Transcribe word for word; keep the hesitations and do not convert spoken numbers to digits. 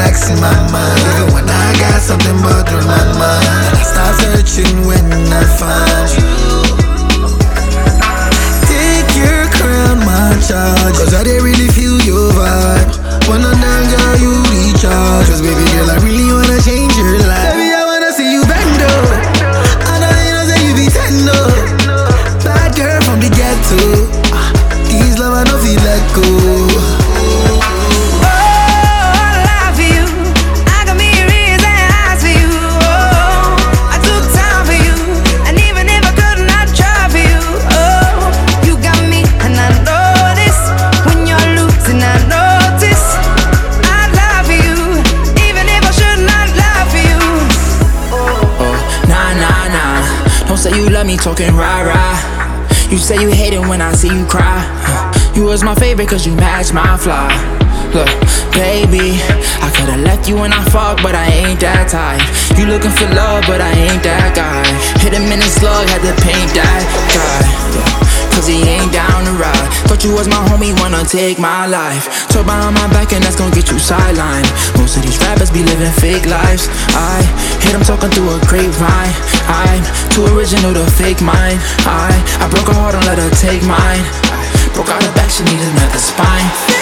relaxing my mind. Even when I got something bothering my mind, I start searching when I find you. Take your crown, my charge, cause I didn't really feel your vibe. When I'm down, girl, you recharge. Cause baby girl, I really wanna change your life. Baby, I wanna see you bend up. I know you know say you be tender. Bad girl from the ghetto. These love I don't feel let go. Say you love me talking rah-rah. You say you hate it when I see you cry. You was my favorite cause you match my fly. Look, baby, I could've left you when I fuck, but I ain't that type. You looking for love, but I ain't that guy. Hit him in his slug, had to paint that guy, yeah. Cause he ain't down to ride. Thought you was my homie, wanna take my life. Talk behind my back and that's gon' get you sidelined. Most of these rappers be living fake lives. I hit them talking through a grapevine. I'm too original to fake mine. I I broke her heart, don't let her take mine. Broke out her back, she need another spine.